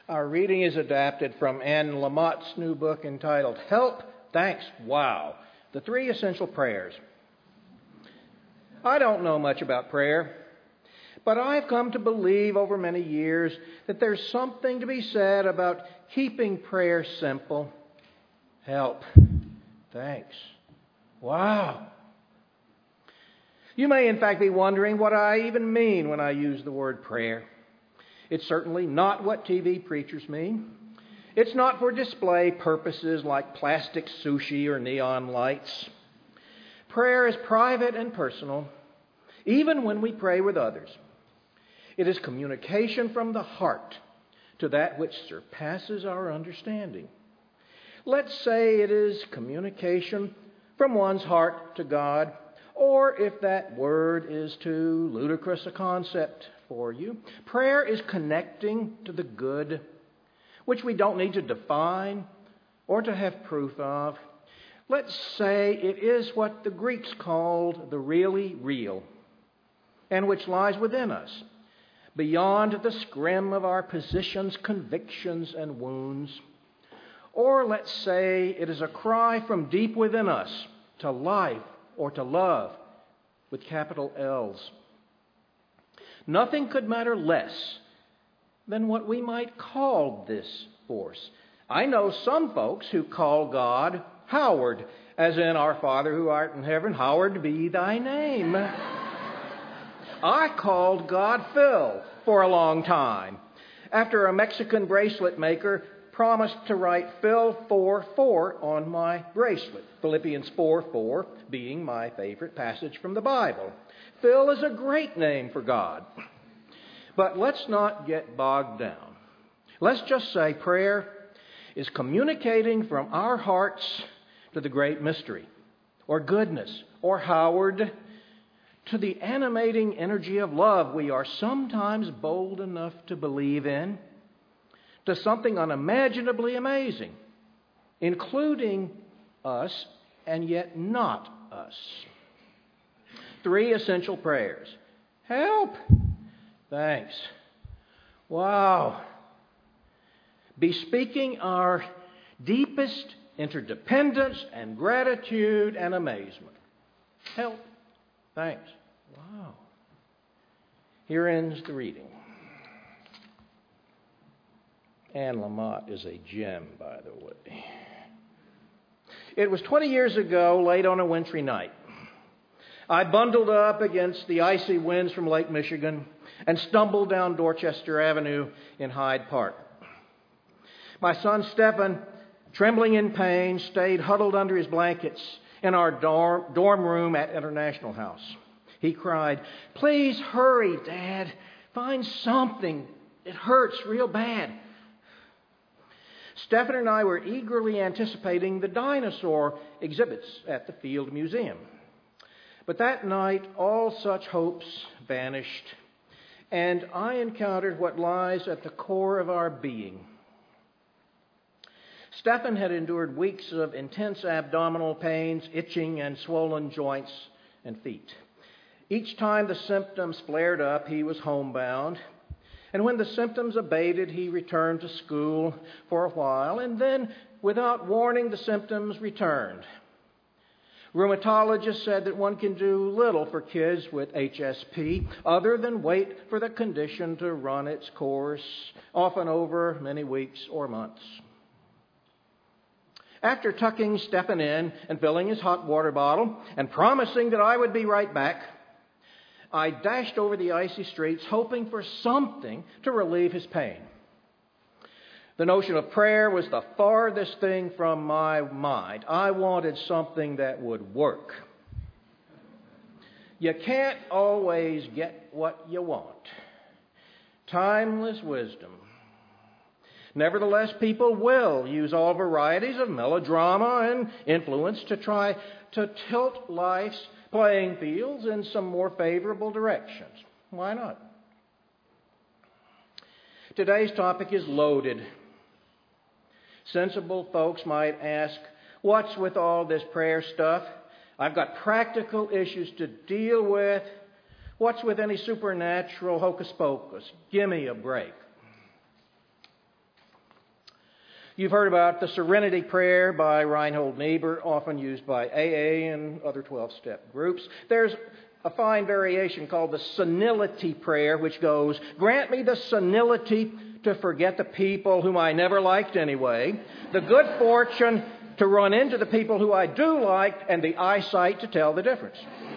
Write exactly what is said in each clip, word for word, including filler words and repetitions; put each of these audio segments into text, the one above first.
Our reading is adapted from Anne Lamott's new book entitled Help, Thanks, Wow, The Three Essential Prayers. I don't know much about prayer, but I've come to believe over many years that there's something to be said about keeping prayer simple. Help, thanks, wow. You may in fact be wondering what I even mean when I use the word prayer. It's certainly not what T V preachers mean. It's not for display purposes like plastic sushi or neon lights. Prayer is private and personal, even when we pray with others. It is communication from the heart to that which surpasses our understanding. Let's say it is communication from one's heart to God, or if that word is too ludicrous a concept for you, prayer is connecting to the good, which we don't need to define or to have proof of. Let's say it is what the Greeks called the really real, and which lies within us, beyond the scrim of our positions, convictions, and wounds. Or let's say it is a cry from deep within us to life or to love with capital L's. Nothing could matter less than what we might call this force. I know some folks who call God Howard, as in Our Father who art in heaven, hallowed be thy name. I called God Phil for a long time, after a Mexican bracelet maker promised to write Phil four four on my bracelet, Philippians four four being my favorite passage from the Bible. Phil is a great name for God. But let's not get bogged down. Let's just say prayer is communicating from our hearts to the great mystery, or goodness, or Howard, to the animating energy of love we are sometimes bold enough to believe in, to something unimaginably amazing, including us and yet not us. Three essential prayers. Help. Thanks. Wow. Bespeaking our deepest interdependence and gratitude and amazement. Help. Thanks. Wow. Here ends the reading. Anne Lamott is a gem, by the way. It was twenty years ago, late on a wintry night. I bundled up against the icy winds from Lake Michigan and stumbled down Dorchester Avenue in Hyde Park. My son Stephen, trembling in pain, stayed huddled under his blankets in our dorm, dorm room at International House. He cried, "Please hurry, Dad. Find something. It hurts real bad." Stephen and I were eagerly anticipating the dinosaur exhibits at the Field Museum. But that night, all such hopes vanished, and I encountered what lies at the core of our being. Stephen had endured weeks of intense abdominal pains, itching, and swollen joints and feet. Each time the symptoms flared up, he was homebound. And when the symptoms abated, he returned to school for a while, and then, without warning, the symptoms returned. Rheumatologists said that one can do little for kids with H S P other than wait for the condition to run its course, often over many weeks or months. After tucking Stephen in and filling his hot water bottle and promising that I would be right back, I dashed over the icy streets hoping for something to relieve his pain. The notion of prayer was the farthest thing from my mind. I wanted something that would work. You can't always get what you want. Timeless wisdom. Nevertheless, people will use all varieties of melodrama and influence to try to tilt life's playing fields in some more favorable directions. Why not? Today's topic is loaded. Sensible folks might ask, what's with all this prayer stuff? I've got practical issues to deal with. What's with any supernatural hocus pocus? Give me a break. You've heard about the Serenity Prayer by Reinhold Niebuhr, often used by A A and other twelve-step groups. There's a fine variation called the Senility Prayer, which goes, "Grant me the senility to forget the people whom I never liked anyway, the good fortune to run into the people who I do like, and the eyesight to tell the difference."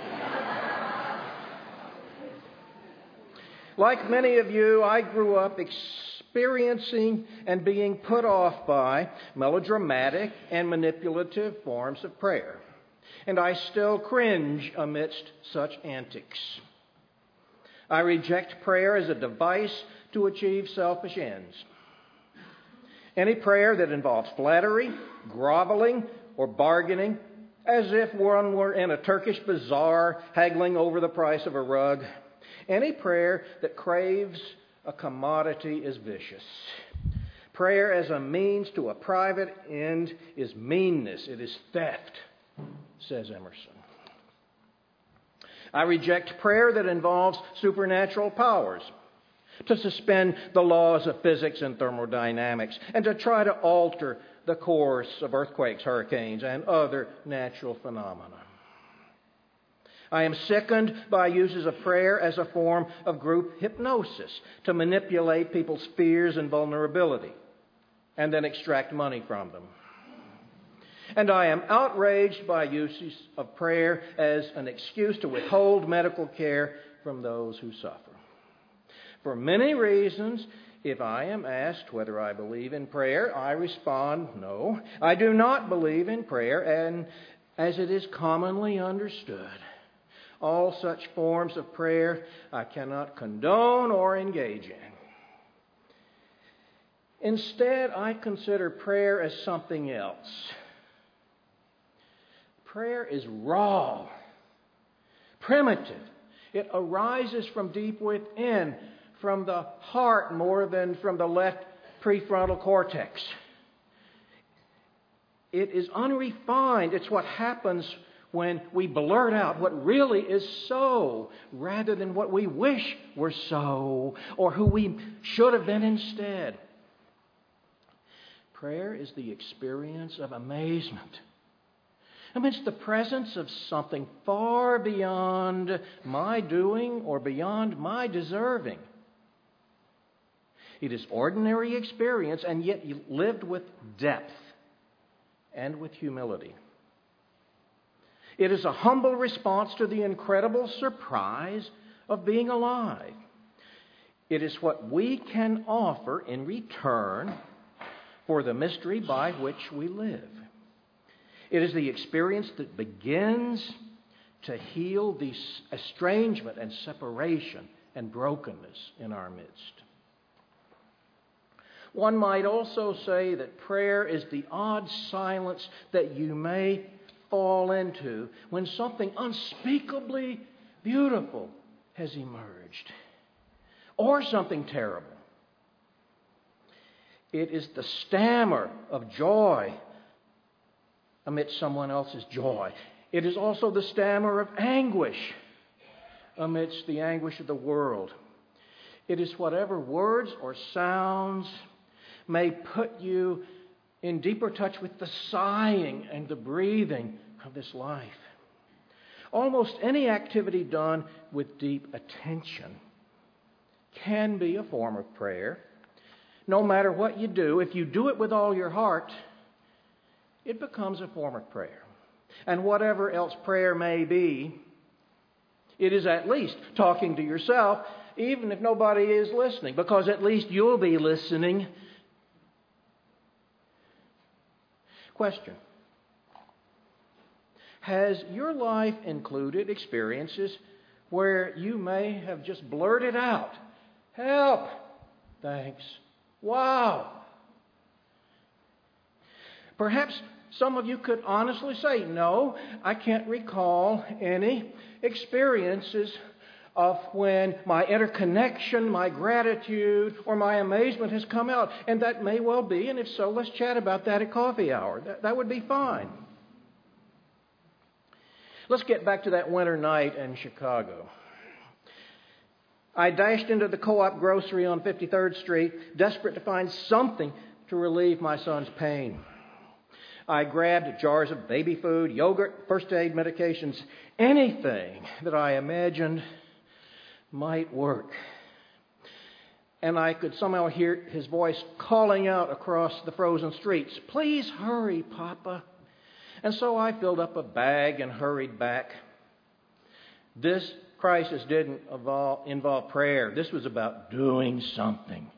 Like many of you, I grew up experiencing and being put off by melodramatic and manipulative forms of prayer. And I still cringe amidst such antics. I reject prayer as a device to achieve selfish ends. Any prayer that involves flattery, groveling, or bargaining, as if one were in a Turkish bazaar haggling over the price of a rug, any prayer that craves a commodity is vicious. Prayer as a means to a private end is meanness. It is theft, says Emerson. I reject prayer that involves supernatural powers, to suspend the laws of physics and thermodynamics, and to try to alter the course of earthquakes, hurricanes, and other natural phenomena. I am sickened by uses of prayer as a form of group hypnosis to manipulate people's fears and vulnerability and then extract money from them. And I am outraged by uses of prayer as an excuse to withhold medical care from those who suffer. For many reasons, if I am asked whether I believe in prayer, I respond, no, I do not believe in prayer, and as it is commonly understood, all such forms of prayer I cannot condone or engage in. Instead, I consider prayer as something else. Prayer is raw, primitive. It arises from deep within, from the heart more than from the left prefrontal cortex. It is unrefined. It's what happens when we blurt out what really is so, rather than what we wish were so, or who we should have been instead. Prayer is the experience of amazement amidst the presence of something far beyond my doing or beyond my deserving. It is ordinary experience, and yet lived with depth and with humility. It is a humble response to the incredible surprise of being alive. It is what we can offer in return for the mystery by which we live. It is the experience that begins to heal the estrangement and separation and brokenness in our midst. One might also say that prayer is the odd silence that you may fall into when something unspeakably beautiful has emerged, or something terrible. It is the stammer of joy amidst someone else's joy. It is also the stammer of anguish amidst the anguish of the world. It is whatever words or sounds may put you in deeper touch with the sighing and the breathing of this life. Almost any activity done with deep attention can be a form of prayer. No matter what you do, if you do it with all your heart, it becomes a form of prayer. And whatever else prayer may be, it is at least talking to yourself, even if nobody is listening, because at least you'll be listening. Question: has your life included experiences where you may have just blurted out, "Help! Thanks. Wow!" Perhaps some of you could honestly say, "No, I can't recall any experiences of when my interconnection, my gratitude, or my amazement has come out." And that may well be, and if so, let's chat about that at coffee hour. That, that would be fine. Let's get back to that winter night in Chicago. I dashed into the Co-op grocery on fifty-third Street, desperate to find something to relieve my son's pain. I grabbed jars of baby food, yogurt, first aid medications, anything that I imagined might work. And I could somehow hear his voice calling out across the frozen streets, "Please hurry, Papa." And so I filled up a bag and hurried back. This crisis didn't involve, involve prayer. This was about doing something.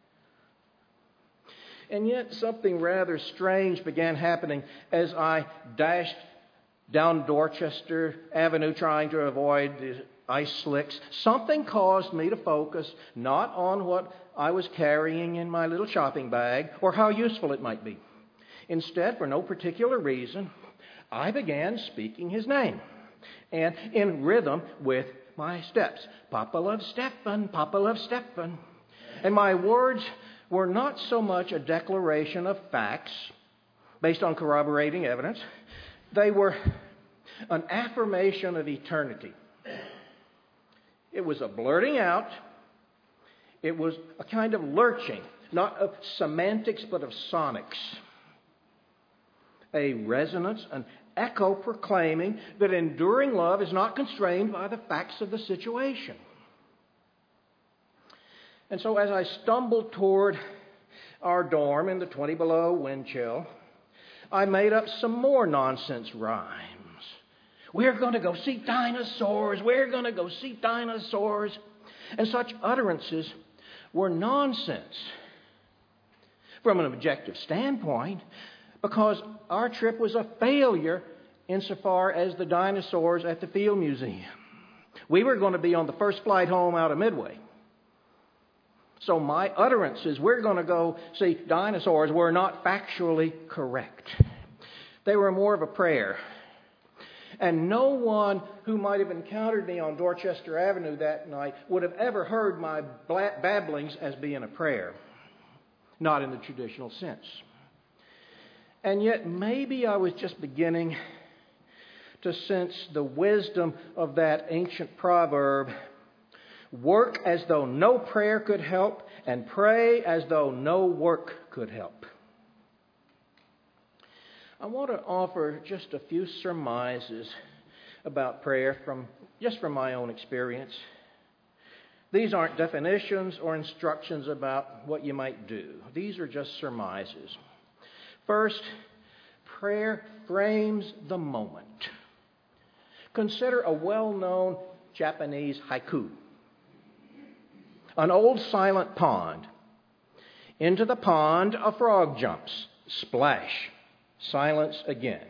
And yet something rather strange began happening as I dashed down Dorchester Avenue trying to avoid the ice slicks. Something caused me to focus not on what I was carrying in my little shopping bag or how useful it might be. Instead, for no particular reason, I began speaking his name and in rhythm with my steps. "Papa loves Stephen, Papa loves Stephen." And my words were not so much a declaration of facts based on corroborating evidence. They were an affirmation of eternity. It was a blurting out. It was a kind of lurching, not of semantics, but of sonics. A resonance, an echo proclaiming that enduring love is not constrained by the facts of the situation. And so as I stumbled toward our dorm in the twenty below wind chill, I made up some more nonsense rhymes. "We're going to go see dinosaurs. We're going to go see dinosaurs." And such utterances were nonsense from an objective standpoint because our trip was a failure insofar as the dinosaurs at the Field Museum. We were going to be on the first flight home out of Midway. So my utterances, "we're going to go see dinosaurs," were not factually correct. They were more of a prayer. And no one who might have encountered me on Dorchester Avenue that night would have ever heard my babblings as being a prayer. Not in the traditional sense. And yet maybe I was just beginning to sense the wisdom of that ancient proverb, "Work as though no prayer could help, and pray as though no work could help." I want to offer just a few surmises about prayer from just from my own experience. These aren't definitions or instructions about what you might do. These are just surmises. First, prayer frames the moment. Consider a well-known Japanese haiku. An old silent pond. Into the pond a frog jumps. Splash. Silence again.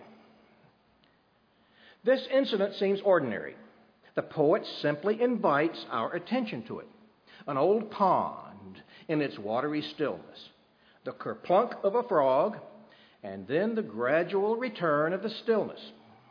This incident seems ordinary. The poet simply invites our attention to it. An old pond in its watery stillness. The kerplunk of a frog, and then the gradual return of the stillness.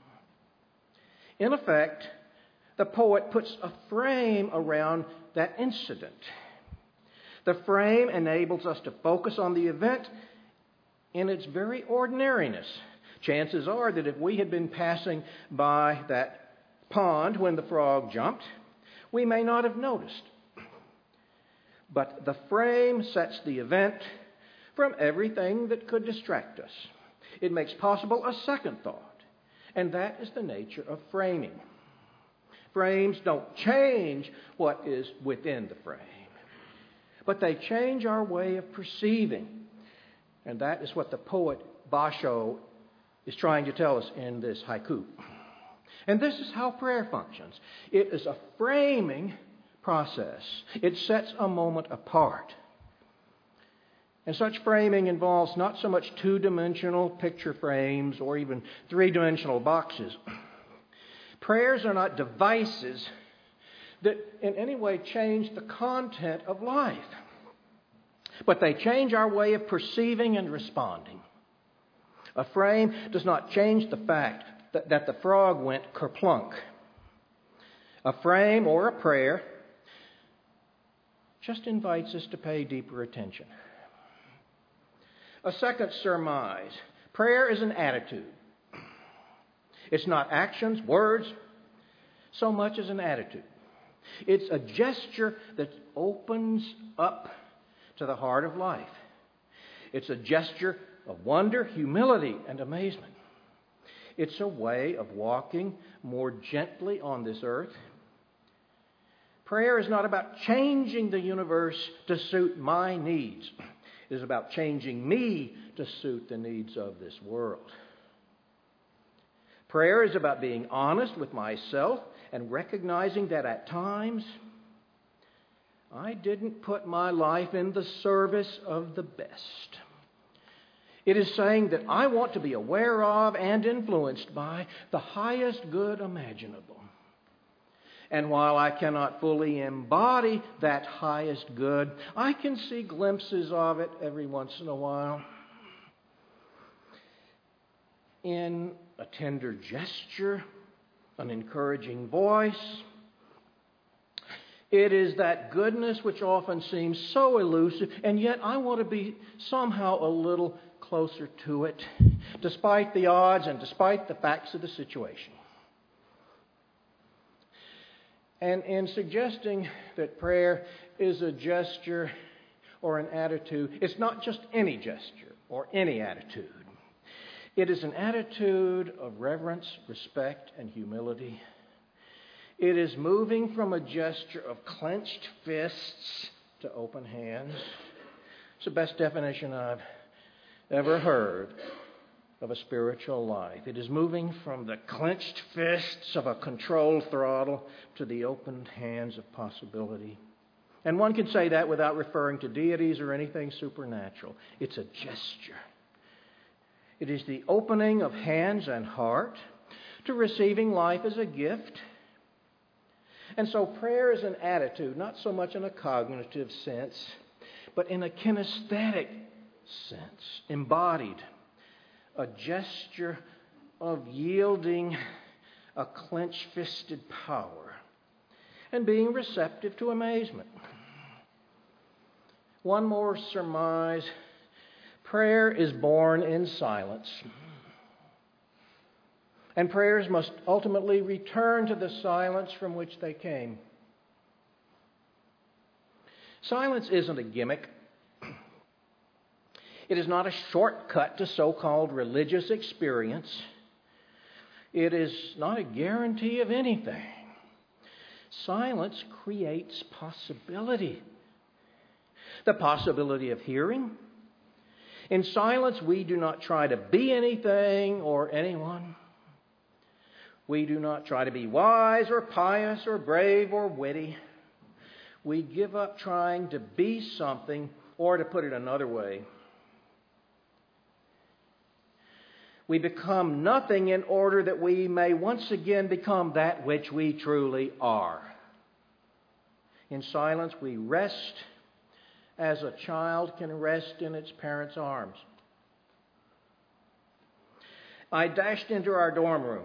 In effect, the poet puts a frame around that incident. The frame enables us to focus on the event in its very ordinariness. Chances are that if we had been passing by that pond when the frog jumped, we may not have noticed. But the frame sets the event from everything that could distract us. It makes possible a second thought, and that is the nature of framing. Frames don't change what is within the frame, but they change our way of perceiving. And that is what the poet Basho is trying to tell us in this haiku. And this is how prayer functions. It is a framing process. It sets a moment apart. And such framing involves not so much two-dimensional picture frames or even three-dimensional boxes. Prayers are not devices that in any way change the content of life, but they change our way of perceiving and responding. A frame does not change the fact that, that the frog went kerplunk. A frame or a prayer just invites us to pay deeper attention. A second surmise. Prayer is an attitude. It's not actions, words, so much as an attitude. It's a gesture that opens up to the heart of life. It's a gesture of wonder, humility, and amazement. It's a way of walking more gently on this earth. Prayer is not about changing the universe to suit my needs. It is about changing me to suit the needs of this world. Prayer is about being honest with myself and recognizing that at times I didn't put my life in the service of the best. It is saying that I want to be aware of and influenced by the highest good imaginable. And while I cannot fully embody that highest good, I can see glimpses of it every once in a while. In a tender gesture, an encouraging voice. It is that goodness which often seems so elusive, and yet I want to be somehow a little closer to it, despite the odds and despite the facts of the situation. And in suggesting that prayer is a gesture or an attitude, it's not just any gesture or any attitude. It is an attitude of reverence, respect, and humility. It is moving from a gesture of clenched fists to open hands. It's the best definition I've ever heard of a spiritual life. It is moving from the clenched fists of a controlled throttle to the opened hands of possibility. And one can say that without referring to deities or anything supernatural. It's a gesture. It is the opening of hands and heart to receiving life as a gift. And so prayer is an attitude, not so much in a cognitive sense, but in a kinesthetic sense, embodied. A gesture of yielding a clench-fisted power and being receptive to amazement. One more surmise. Prayer is born in silence. And prayers must ultimately return to the silence from which they came. Silence isn't a gimmick. It is not a shortcut to so-called religious experience. It is not a guarantee of anything. Silence creates possibility. The possibility of hearing. In silence, we do not try to be anything or anyone. We do not try to be wise or pious or brave or witty. We give up trying to be something, or to put it another way, we become nothing in order that we may once again become that which we truly are. In silence, we rest as a child can rest in its parents' arms. I dashed into our dorm room.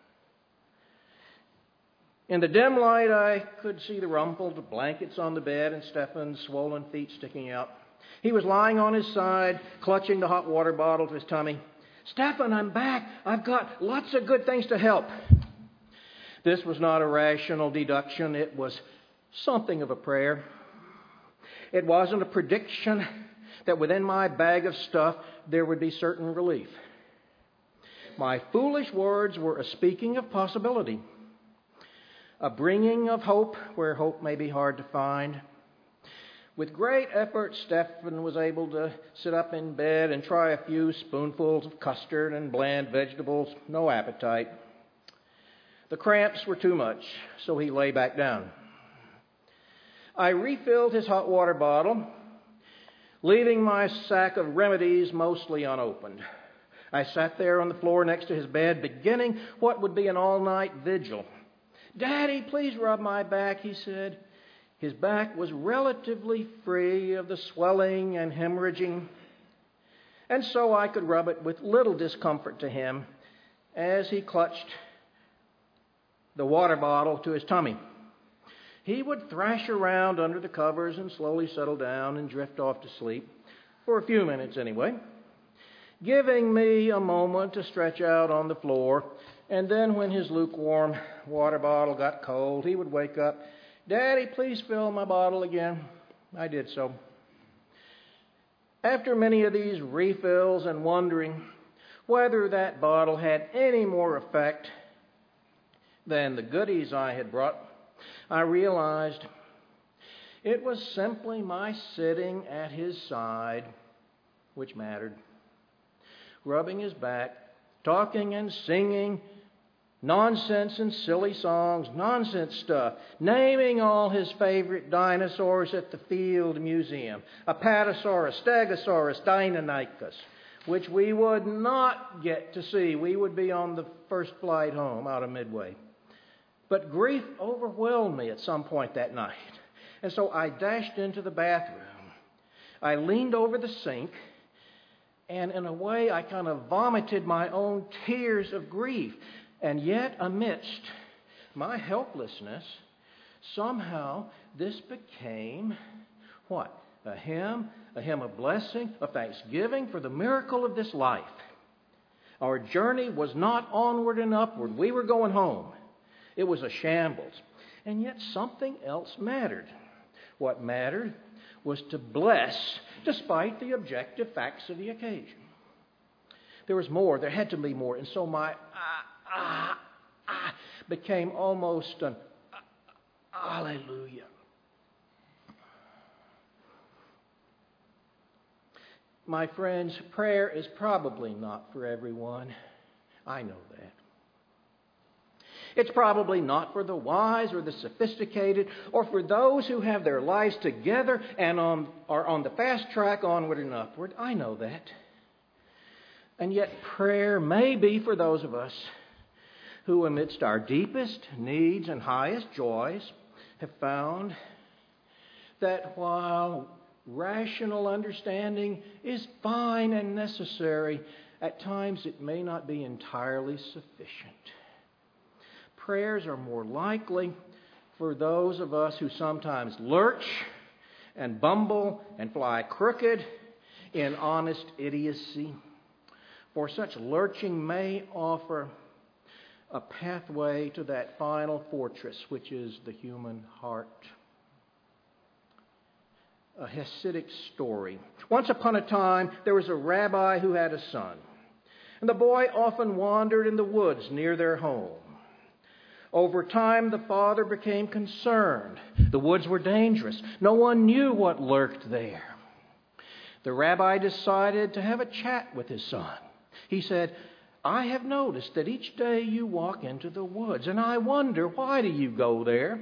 In the dim light, I could see the rumpled blankets on the bed and Stefan's swollen feet sticking out. He was lying on his side, clutching the hot water bottle to his tummy. "Stefan, I'm back. I've got lots of good things to help." This was not a rational deduction. It was something of a prayer. It wasn't a prediction that within my bag of stuff there would be certain relief. My foolish words were a speaking of possibility, a bringing of hope where hope may be hard to find. With great effort, Stefan was able to sit up in bed and try a few spoonfuls of custard and bland vegetables. No appetite. The cramps were too much, so he lay back down. I refilled his hot water bottle, leaving my sack of remedies mostly unopened. I sat there on the floor next to his bed, beginning what would be an all-night vigil. "Daddy, please rub my back," he said. His back was relatively free of the swelling and hemorrhaging, and so I could rub it with little discomfort to him as he clutched the water bottle to his tummy. He would thrash around under the covers and slowly settle down and drift off to sleep, for a few minutes anyway, giving me a moment to stretch out on the floor. And then when his lukewarm water bottle got cold, he would wake up. "Daddy, please fill my bottle again." I did so. After many of these refills and wondering whether that bottle had any more effect than the goodies I had brought, I realized it was simply my sitting at his side which mattered, rubbing his back, talking and singing nonsense and silly songs, nonsense stuff, naming all his favorite dinosaurs at the Field Museum, Apatosaurus, Stegosaurus, Deinonychus, which we would not get to see. We would be on the first flight home out of Midway. But grief overwhelmed me at some point that night, and so I dashed into the bathroom. I leaned over the sink, and in a way I kind of vomited my own tears of grief. And yet, amidst my helplessness, somehow this became what? A hymn, a hymn of blessing, of thanksgiving for the miracle of this life. Our journey was not onward and upward. We were going home. It was a shambles. And yet something else mattered. What mattered was to bless despite the objective facts of the occasion. There was more. There had to be more. And so my ah, ah, ah became almost an ah, hallelujah. My friends, prayer is probably not for everyone. I know that. It's probably not for the wise or the sophisticated or for those who have their lives together and on, are on the fast track onward and upward. I know that. And yet prayer may be for those of us who amidst our deepest needs and highest joys have found that while rational understanding is fine and necessary, at times it may not be entirely sufficient. Prayers are more likely for those of us who sometimes lurch and bumble and fly crooked in honest idiocy. For such lurching may offer a pathway to that final fortress, which is the human heart. A Hasidic story. Once upon a time, there was a rabbi who had a son, and the boy often wandered in the woods near their home. Over time, the father became concerned. The woods were dangerous. No one knew what lurked there. The rabbi decided to have a chat with his son. He said, "I have noticed that each day you walk into the woods, and I wonder, why do you go there?"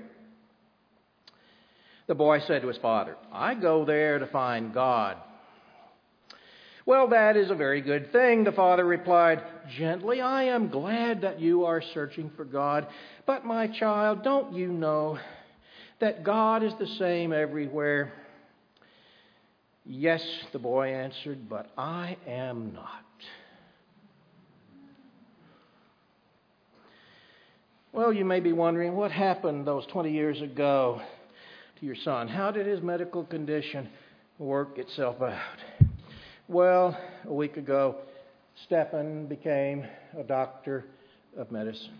The boy said to his father, "I go there to find God." "Well, that is a very good thing," the father replied gently. "I am glad that you are searching for God. But, my child, don't you know that God is the same everywhere?" "Yes," the boy answered, "but I am not." Well, you may be wondering, what happened those twenty years ago to your son? How did his medical condition work itself out? Well, a week ago, Stephen became a doctor of medicine.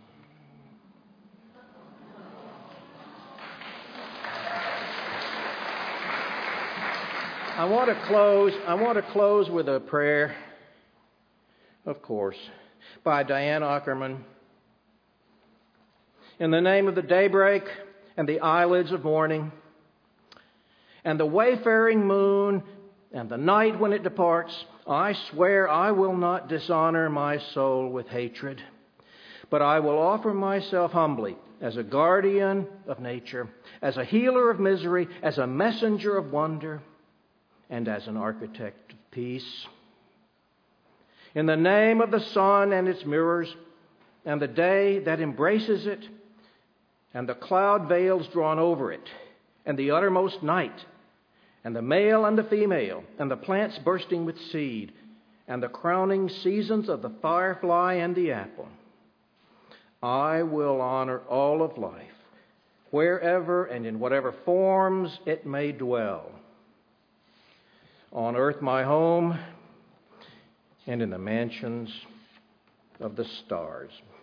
I want to close, I want to close with a prayer, of course, by Diane Ackerman. In the name of the daybreak and the eyelids of morning, and the wayfaring moon, and the night when it departs, I swear I will not dishonor my soul with hatred, but I will offer myself humbly as a guardian of nature, as a healer of misery, as a messenger of wonder, and as an architect of peace. In the name of the sun and its mirrors, and the day that embraces it, and the cloud veils drawn over it, and the uttermost night, and the male and the female, and the plants bursting with seed, and the crowning seasons of the firefly and the apple, I will honor all of life, wherever and in whatever forms it may dwell. On earth my home, and in the mansions of the stars.